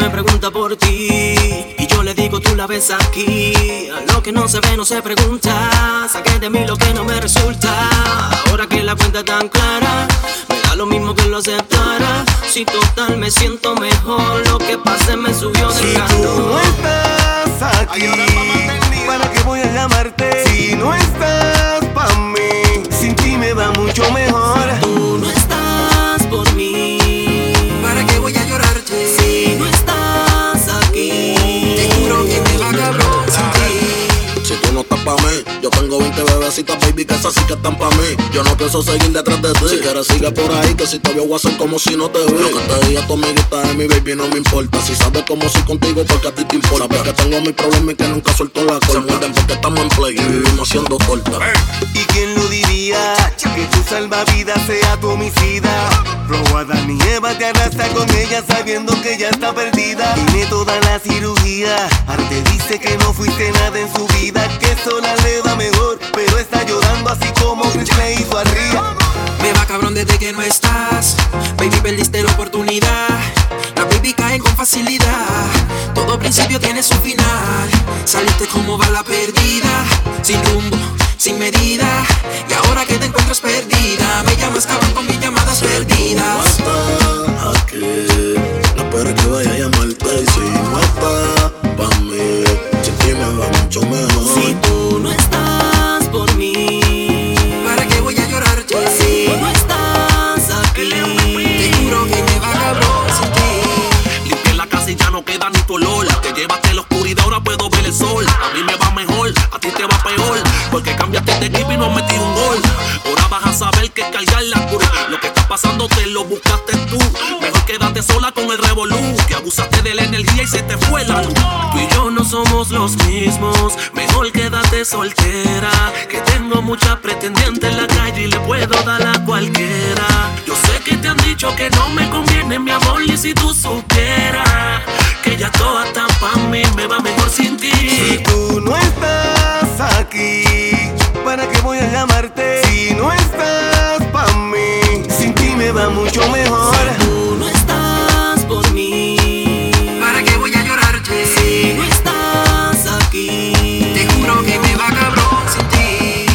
me pregunta por ti y yo le digo tú la ves aquí. Lo que no se ve no se pregunta. Saqué de mí lo que no me resulta. Ahora que la cuenta es tan clara, me da lo mismo que lo aceptara. Si total me siento mejor, lo que pase me subió del canto. Si tú no estás aquí, ¿para qué voy a llamarte? Si no estás pa' mí, sin ti me va mucho mejor. Tú no estás por mí, ¿para qué voy a llorarte? Si no estás aquí, te juro que me va cabrón sin ti. Si tú no estás pa' mí, yo tengo 20 bebecitas, baby, que esas sí que están pa' mí. Yo no pienso seguir detrás de ti. Si quieres sigue por ahí, que si te veo voy a hacer como si no te vi. Lo que te diga tu amiguita de mi baby no me importa. Si sabes cómo soy contigo, porque a ti te importa. Sabes que tengo mis problemas y que nunca suelto la corta. Se muerden porque estamos en play y vivimos haciendo torta. ¿Y quién lo diría? Que tu salvavidas sea tu homicida. Robo a Adán y Eva, te arrastra con ella sabiendo que ya está perdida. Tiene toda la cirugía. Arte dice que no fuiste nada en su vida, que sola le va mejor, pero está llorando así como Chris le hizo a Ria. Me va cabrón desde que no estás, baby, perdiste la oportunidad. Las baby caen con facilidad, todo principio tiene su final. Saliste como bala perdida, sin rumbo, sin medida. Y ahora que te encuentras perdida, me llamas cabrón con mis llamadas perdidas. No estás aquí, no esperes que vaya a llamarte. Y si no estás pa' mí, sin ti me va mucho mejor. Si tú no estás por mí, ¿para qué voy a llorarte? Si no estás aquí, te juro que me va cabrón sin ti. Limpié la casa y ya no queda ni tu olor. Te llevaste la oscuridad, ahora puedo ver el sol. A mí me va mejor, a ti te va peor, porque cambiaste de equipo y no metí un gol. Ahora vas a saber que cargar la cura. Lo que está pasando te lo buscaste tú. Mejor quédate sola con el revolú, que abusaste de la energía y se te fue la luz. Tú y yo no somos los mismos, mejor quédate soltera. Que tengo muchas pretendientes en la calle y le puedo dar a cualquiera. Yo sé que te han dicho que no me conviene mi amor, y si tú supieras que ya todas están pa' mí, me va mejor sin ti. Si tú no estás aquí, ¿para qué voy a llamarte? Si no estás pa' mí, sin ti me va mucho mejor. tú no estás por mí, ¿para qué voy a llorarte? si no estás aquí, te juro que me va cabrón sin ti.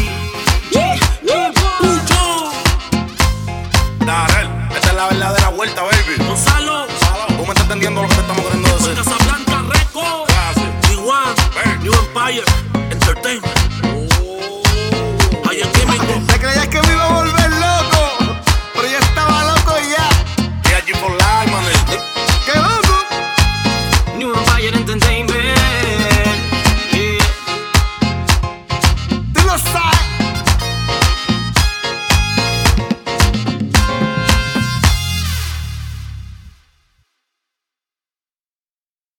Darrell, esta es la verdadera vuelta, baby. Gonzalo, Tú me estás entendiendo lo que te estamos queriendo decir. Casablanca Records, G1, New Empire Entertainment.